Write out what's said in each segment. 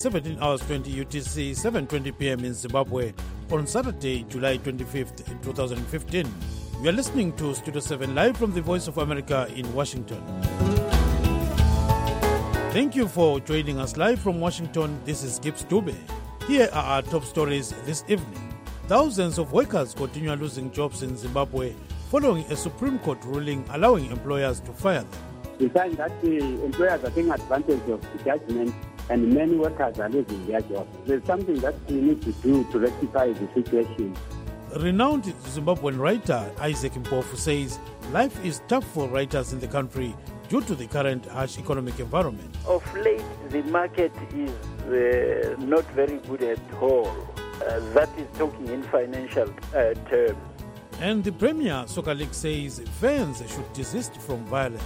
17 hours 20 UTC, 7:20 p.m. in Zimbabwe on Saturday, July 25th, 2015. You are listening to Studio 7 live from the Voice of America in Washington. Thank you for joining us live from Washington. This is Gibbs Dube. Here are our top stories this evening. Thousands of workers continue losing jobs in Zimbabwe following a Supreme Court ruling allowing employers to fire them. We find that the employers are taking advantage of the judgment and many workers are losing their jobs. There's something that we need to do to rectify the situation. Renowned Zimbabwean writer Isaac Mpofu says life is tough for writers in the country due to the current harsh economic environment. Of late, the market is not very good at all. That is talking in financial terms. And the Premier Soccer League says fans should desist from violence.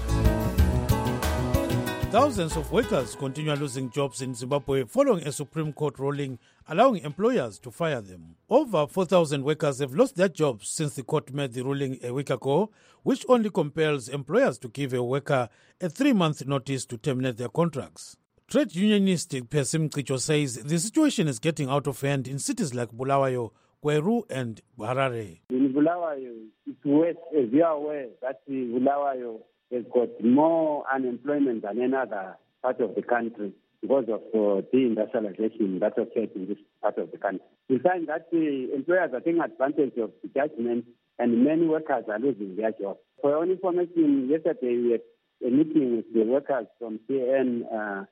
Thousands of workers continue losing jobs in Zimbabwe following a Supreme Court ruling allowing employers to fire them. Over 4,000 workers have lost their jobs since the court made the ruling a week ago, which only compels employers to give a worker a 3-month notice to terminate their contracts. Trade unionist Percy Mcicho says the situation is getting out of hand in cities like Bulawayo, Gweru and Harare. In Bulawayo, it's worse, as you are aware, that Bulawayo has got more unemployment than another part of the country because of deindustrialization that occurred in this part of the country. We find that the employers are taking advantage of the judgment and many workers are losing their jobs. For your information, yesterday we had a meeting with the workers from CN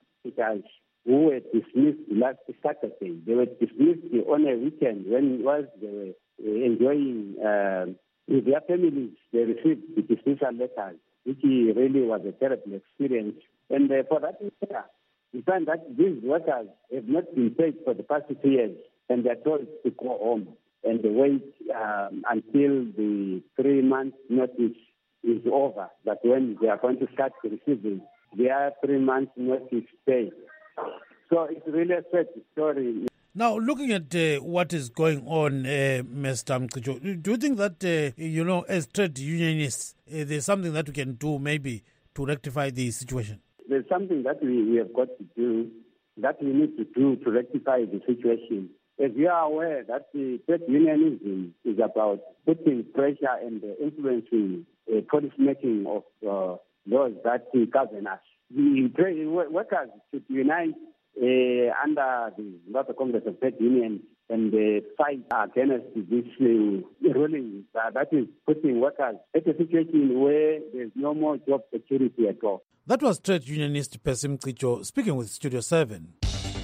who were dismissed last Saturday. They were dismissed on a weekend whilst they were enjoying with their families. They received the dismissal letters, which really was a terrible experience. And for that matter, we find that these workers have not been paid for the past 2 years, and they're told to go home and they wait until the 3-month notice is over. That when they are going to start receiving their 3-month notice pay. So it's really a sad story. Now, looking at what is going on, Mr. Mcicho, do you think that, as trade unionists, there's something that we can do maybe to rectify the situation? There's something that we have got to do, that we need to do to rectify the situation. As you are aware, that the trade unionism is about putting pressure and influencing policy making of laws that govern us. The trade workers should unite under the Zimbabwe Congress of Trade Unions and fight against this ruling that is putting workers at a situation where there's no more job security at all. That was trade unionist Percy Mcicho speaking with Studio 7.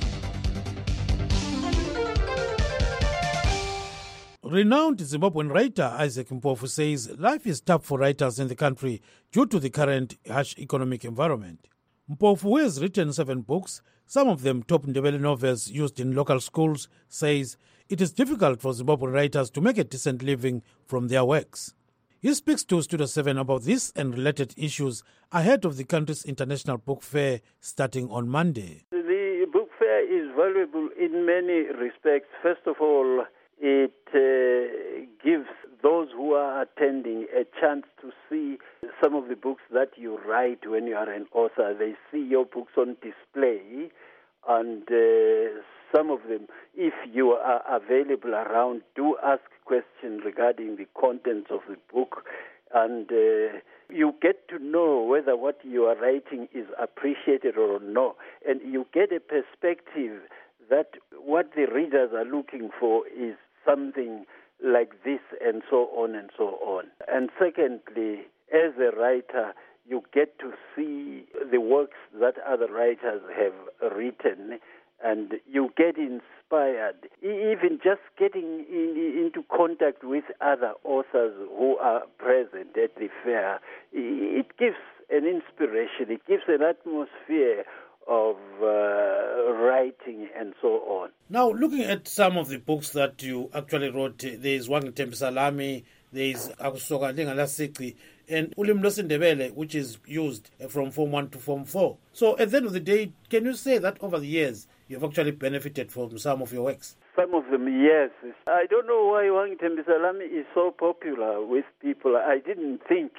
Renowned Zimbabwean writer Isaac Mpofu says life is tough for writers in the country due to the current harsh economic environment. Mpofu, who has written 7 books, some of them top Ndebele novels used in local schools, says it is difficult for Zimbabwean writers to make a decent living from their works. He speaks to Studio 7 about this and related issues ahead of the country's International Book Fair starting on Monday. The book fair is valuable in many respects. First of all, it gives those who are attending a chance to see some of the books that you write when you are an author. They see your books on display, and some of them, if you are available around, do ask questions regarding the contents of the book, and you get to know whether what you are writing is appreciated or not, and you get a perspective that what the readers are looking for is something like this, and so on and so on. And secondly, as a writer, you get to see the works that other writers have written, and you get inspired. Even just getting into contact with other authors who are present at the fair, it gives an inspiration, it gives an atmosphere of writing and so on. Now, looking at some of the books that you actually wrote, there is Wangi Tembi Salami, there is Akusoka Lingala Sikri, and Ulim Ndebele, which is used from Form 1 to Form 4. So at the end of the day, can you say that over the years you've actually benefited from some of your works? Some of them, yes. I don't know why Wangi Tembi Salami is so popular with people. I didn't think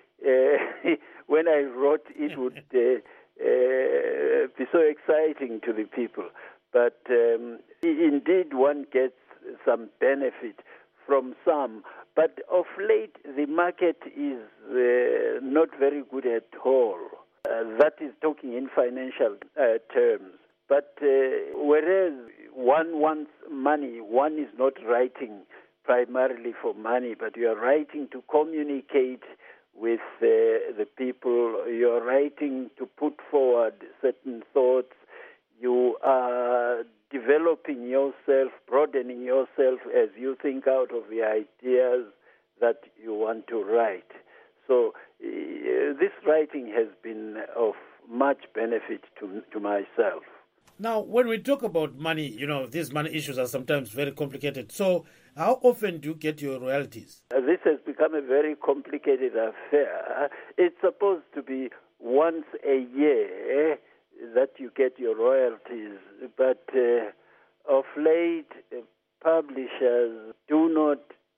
when I wrote it would be so exciting to the people. But indeed, one gets some benefit from some. But of late, the market is not very good at all. That is talking in financial terms. But whereas one wants money, one is not writing primarily for money, but you are writing to communicate with the people. You are writing to put forward certain thoughts. You are developing yourself, broadening yourself as you think out of the ideas that you want to write. So this writing has been of much benefit to myself. Now, when we talk about money, these money issues are sometimes very complicated. So how often do you get your royalties? This has become a very complicated affair. It's supposed to be once a year that you get your royalties, but of late, publishers do not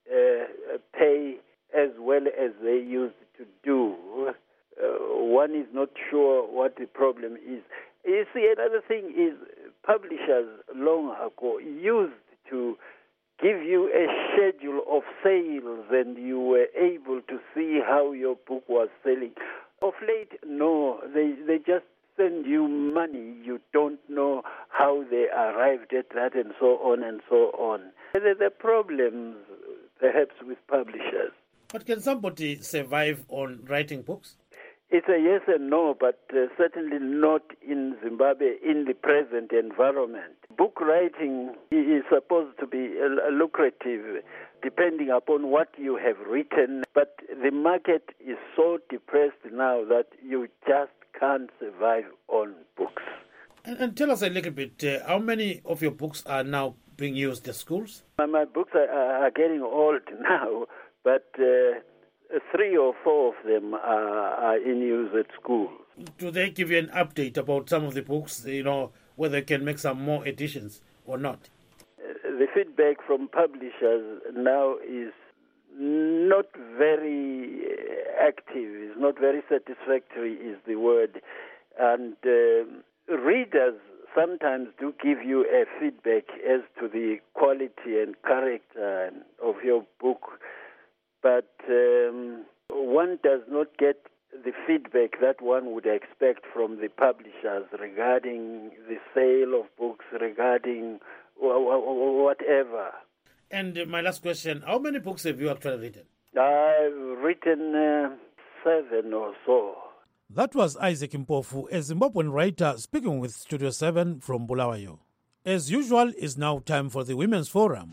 pay as well as they used to do. One is not sure what the problem is. You see, another thing is publishers long ago used to give you a schedule of sales and you were able to see how your book was selling. Of late, no, they just send you money. You don't know how they arrived at that and so on and so on. There are problems, perhaps, with publishers. But can somebody survive on writing books? It's a yes and no, but certainly not in Zimbabwe in the present environment. Book writing is supposed to be lucrative depending upon what you have written, but the market is so depressed now that you just can't survive on books. And tell us a little bit, how many of your books are now being used at schools? My books are getting old now, but 3 or 4 of them are in use at schools. Do they give you an update about some of the books, whether they can make some more editions or not? The feedback from publishers now is not very active, is not very satisfactory is the word. And readers sometimes do give you a feedback as to the quality and character of your book, but one does not get the feedback that one would expect from the publishers regarding the sale of books, regarding whatever. And my last question, how many books have you actually written? I've written 7 or so. That was Isaac Mpofu, a Zimbabwean writer speaking with Studio 7 from Bulawayo. As usual, it's now time for the Women's Forum.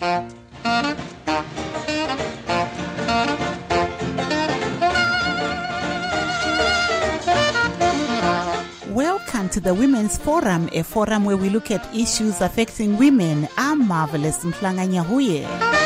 Welcome to the Women's Forum, a forum where we look at issues affecting women. I'm Marvelous Mhlanganyahuye.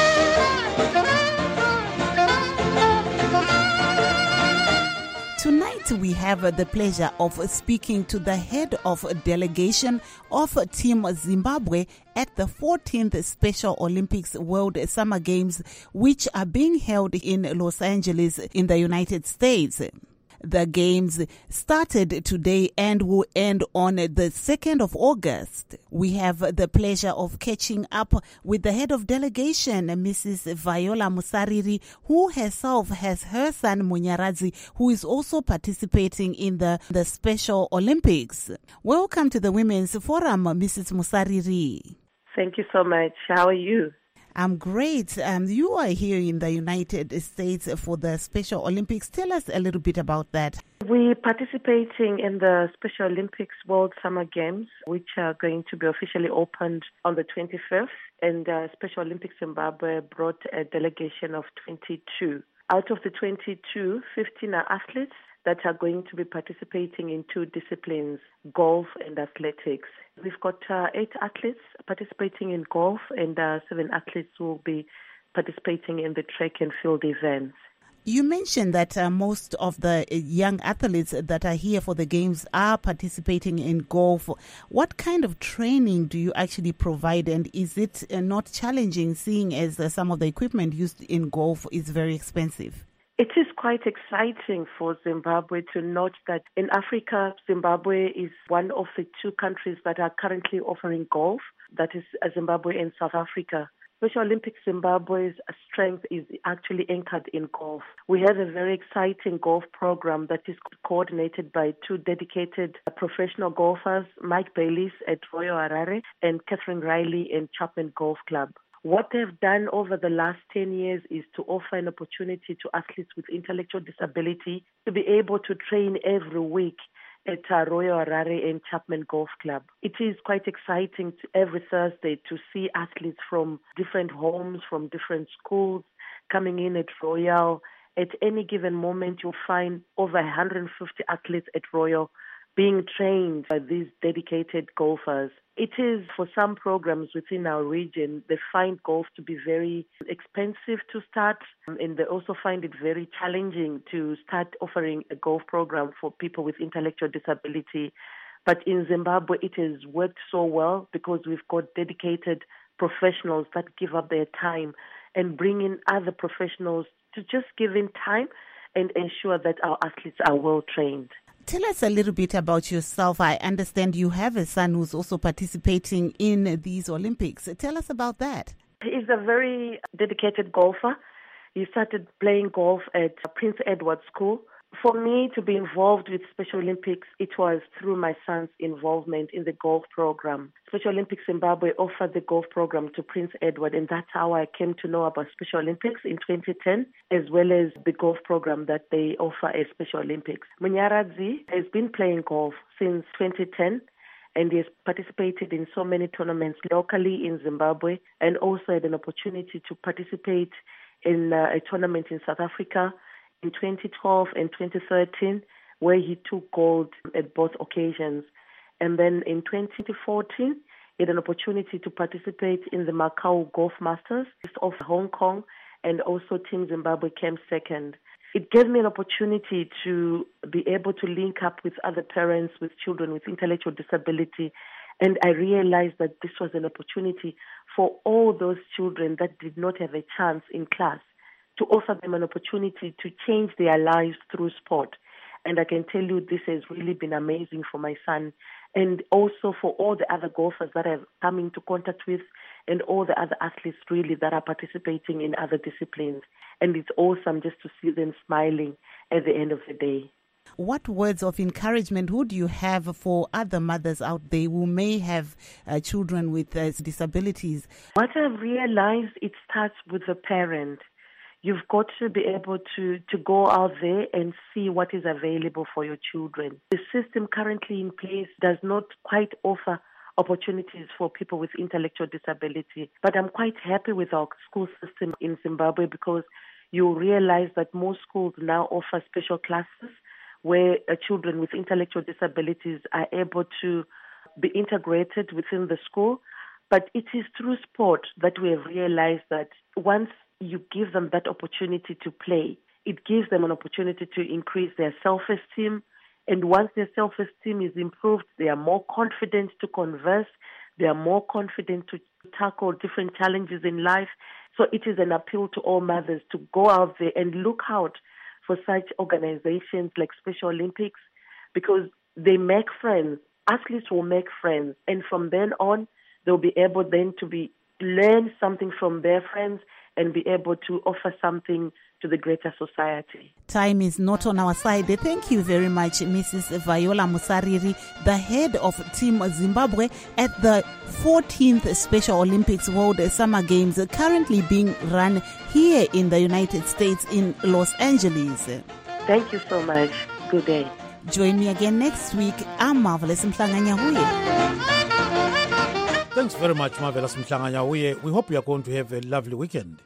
Tonight we have the pleasure of speaking to the head of delegation of Team Zimbabwe at the 14th Special Olympics World Summer Games, which are being held in Los Angeles in the United States. The games started today and will end on the 2nd of August. We have the pleasure of catching up with the head of delegation, Mrs. Viola Musariri, who herself has her son Munyaradzi, who is also participating in the Special Olympics. Welcome to the Women's Forum, Mrs. Musariri. Thank you so much. How are you? I'm great. You are here in the United States for the Special Olympics. Tell us a little bit about that. We're participating in the Special Olympics World Summer Games, which are going to be officially opened on the 25th. And Special Olympics Zimbabwe brought a delegation of 22. Out of the 22, 15 are athletes that are going to be participating in 2 disciplines, golf and athletics. We've got 8 athletes participating in golf and 7 athletes will be participating in the track and field events. You mentioned that most of the young athletes that are here for the games are participating in golf. What kind of training do you actually provide, and is it not challenging seeing as some of the equipment used in golf is very expensive? It is quite exciting for Zimbabwe to note that in Africa, Zimbabwe is one of the two countries that are currently offering golf, that is Zimbabwe and South Africa. Special Olympics Zimbabwe's strength is actually anchored in golf. We have a very exciting golf program that is coordinated by two dedicated professional golfers, Mike Bayliss at Royal Harare and Catherine Riley in Chapman Golf Club. What they've done over the last 10 years is to offer an opportunity to athletes with intellectual disability to be able to train every week at Royal Harare and Chapman Golf Club. It is quite exciting every Thursday to see athletes from different homes, from different schools coming in at Royal. At any given moment, you'll find over 150 athletes at Royal being trained by these dedicated golfers. It is, for some programs within our region, they find golf to be very expensive to start, and they also find it very challenging to start offering a golf program for people with intellectual disability. But in Zimbabwe, it has worked so well because we've got dedicated professionals that give up their time and bring in other professionals to just give in time and ensure that our athletes are well trained. Tell us a little bit about yourself. I understand you have a son who's also participating in these Olympics. Tell us about that. He's a very dedicated golfer. He started playing golf at Prince Edward School. For me to be involved with Special Olympics, it was through my son's involvement in the golf program. Special Olympics Zimbabwe offered the golf program to Prince Edward, and that's how I came to know about Special Olympics in 2010, as well as the golf program that they offer at Special Olympics. Munyaradzi has been playing golf since 2010, and he has participated in so many tournaments locally in Zimbabwe, and also had an opportunity to participate in a tournament in South Africa in 2012 and 2013, where he took gold at both occasions. And then in 2014, he had an opportunity to participate in the Macau Golf Masters of Hong Kong, and also Team Zimbabwe came second. It gave me an opportunity to be able to link up with other parents with children with intellectual disability, and I realized that this was an opportunity for all those children that did not have a chance in class, to offer them an opportunity to change their lives through sport. And I can tell you this has really been amazing for my son, and also for all the other golfers that I've come into contact with, and all the other athletes really that are participating in other disciplines. And it's awesome just to see them smiling at the end of the day. What words of encouragement would you have for other mothers out there who may have children with disabilities? What I've realized, it starts with the parent. You've got to be able to go out there and see what is available for your children. The system currently in place does not quite offer opportunities for people with intellectual disability. But I'm quite happy with our school system in Zimbabwe, because you realize that most schools now offer special classes where children with intellectual disabilities are able to be integrated within the school. But it is through sport that we have realized that once you give them that opportunity to play, it gives them an opportunity to increase their self-esteem. And once their self-esteem is improved, they are more confident to converse. They are more confident to tackle different challenges in life. So it is an appeal to all mothers to go out there and look out for such organizations like Special Olympics, because they make friends. Athletes will make friends. And from then on, they'll be able then to learn something from their friends and be able to offer something to the greater society. Time is not on our side. Thank you very much, Mrs. Viola Musariri, the head of Team Zimbabwe at the 14th Special Olympics World Summer Games, currently being run here in the United States in Los Angeles. Thank you so much. Good day. Join me again next week. I'm Marvelous Mhlanganyahuye. Thanks very much, Marvelous Mhlanganyahuye. We hope you are going to have a lovely weekend.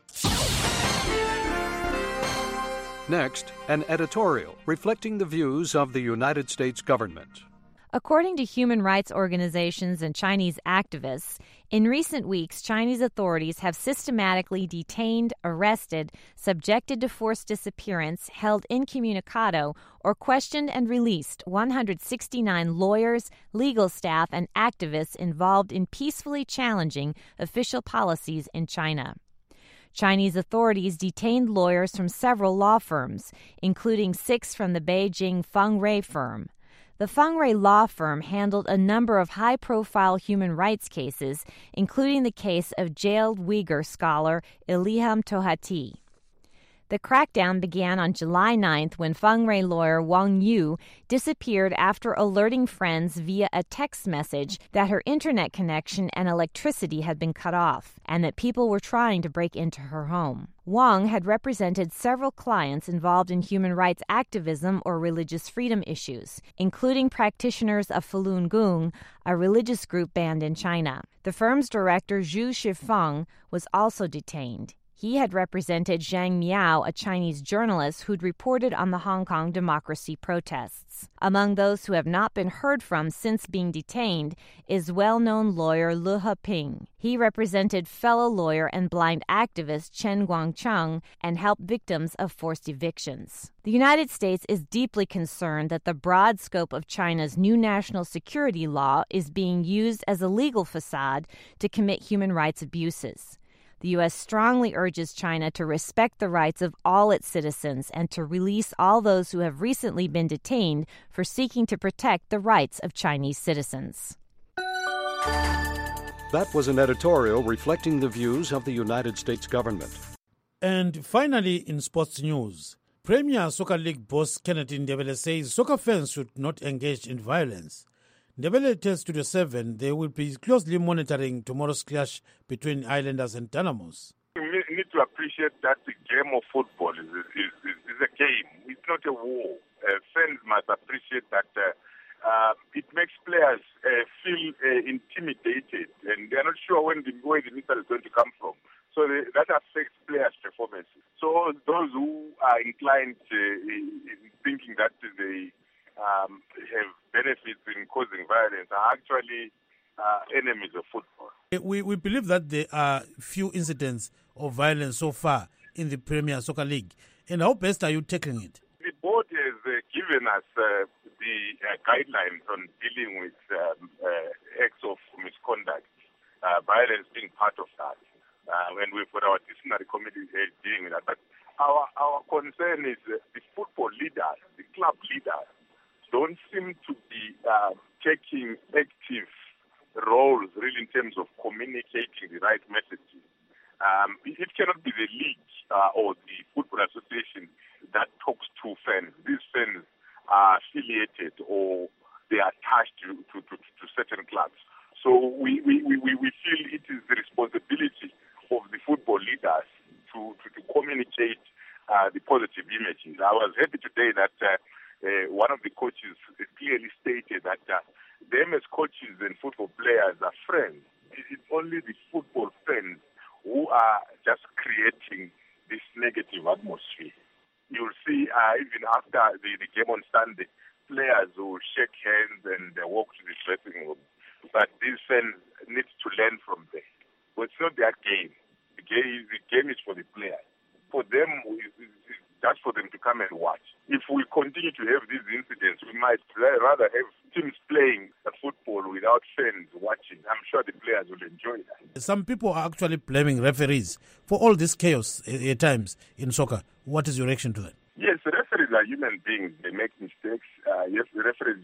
Next, an editorial reflecting the views of the United States government. According to human rights organizations and Chinese activists, in recent weeks, Chinese authorities have systematically detained, arrested, subjected to forced disappearance, held incommunicado, or questioned and released 169 lawyers, legal staff, and activists involved in peacefully challenging official policies in China. Chinese authorities detained lawyers from several law firms, including 6 from the Beijing Feng Rui firm. The Feng Rui law firm handled a number of high-profile human rights cases, including the case of jailed Uyghur scholar Ilham Tohati. The crackdown began on July 9th when Feng Rui lawyer Wang Yu disappeared after alerting friends via a text message that her internet connection and electricity had been cut off and that people were trying to break into her home. Wang had represented several clients involved in human rights activism or religious freedom issues, including practitioners of Falun Gong, a religious group banned in China. The firm's director, Zhu Shifeng, was also detained. He had represented Zhang Miao, a Chinese journalist who'd reported on the Hong Kong democracy protests. Among those who have not been heard from since being detained is well-known lawyer Lu Heping. He represented fellow lawyer and blind activist Chen Guangcheng and helped victims of forced evictions. The United States is deeply concerned that the broad scope of China's new national security law is being used as a legal facade to commit human rights abuses. The U.S. strongly urges China to respect the rights of all its citizens and to release all those who have recently been detained for seeking to protect the rights of Chinese citizens. That was an editorial reflecting the views of the United States government. And finally, in sports news, Premier Soccer League boss Kenneth Ndebele says soccer fans should not engage in violence. Ndebele tells Studio 7 they will be closely monitoring tomorrow's clash between Islanders and Dynamos. We need to appreciate that the game of football is a game. It's not a war. Fans must appreciate that it makes players feel intimidated, and they're not sure where the missile is going to come from. So that affects players' performance. So those who are inclined in thinking that they have benefits in causing violence are actually enemies of football. We believe that there are few incidents of violence so far in the Premier Soccer League. And how best are you tackling it? The board has given us the guidelines on dealing with acts of misconduct, violence being part of that. When we've got our disciplinary committee dealing with that. But our concern is the football leaders, the club leaders, don't seem to be taking active roles really in terms of communicating the right messages. It cannot be the league or the football association that talks to fans. These fans are affiliated or they are attached to certain clubs. So we feel it is the responsibility of the football leaders to communicate the positive images. I was happy today that one of the coaches clearly stated that them as coaches and football players are friends. It's only the football fans who are just creating this negative atmosphere. You'll see even after the game on Sunday, players will shake hands and walk to the dressing room. But these fans need to learn from them. But it's not their game. The game is for the players. For them, it's just for them to come and watch. If we continue to have these incidents, we might rather have teams playing football without fans watching. I'm sure the players will enjoy that. Some people are actually blaming referees for all this chaos at times in soccer. What is your reaction to that? Yes, referees are human beings. They make mistakes. Yes, the referees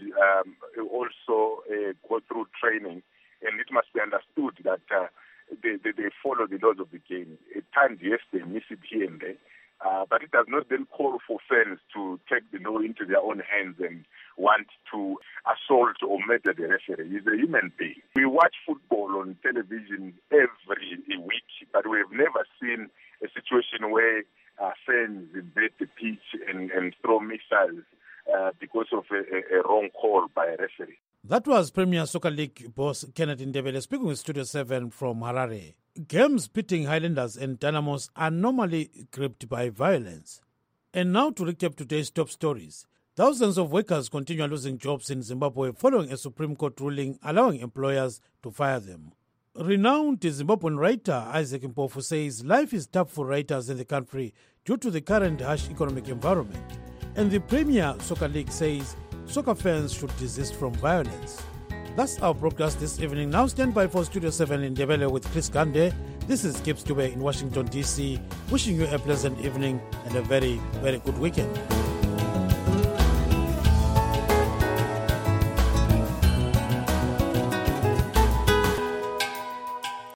also go through training, and it must be understood that they follow the laws of the game. At times, yes, they miss it here and there. But it does not then call for fans to take the law into their own hands and want to assault or murder the referee. He's a human being. We watch football on television every week, but we have never seen a situation where fans invade the pitch and throw missiles because of a wrong call by a referee. That was Premier Soccer League boss Kenneth Ndebele speaking with Studio 7 from Harare. Games pitting Highlanders and Dynamos are normally gripped by violence. And now to recap today's top stories. Thousands of workers continue losing jobs in Zimbabwe following a Supreme Court ruling allowing employers to fire them. Renowned Zimbabwean writer Isaac Mpofu says life is tough for writers in the country due to the current harsh economic environment. And the Premier Soccer League says soccer fans should desist from violence. That's our broadcast this evening. Now stand by for Studio 7 in Ndebele with Chris Gande. This is Gibbs Dube in Washington, D.C., wishing you a pleasant evening and a very, very good weekend.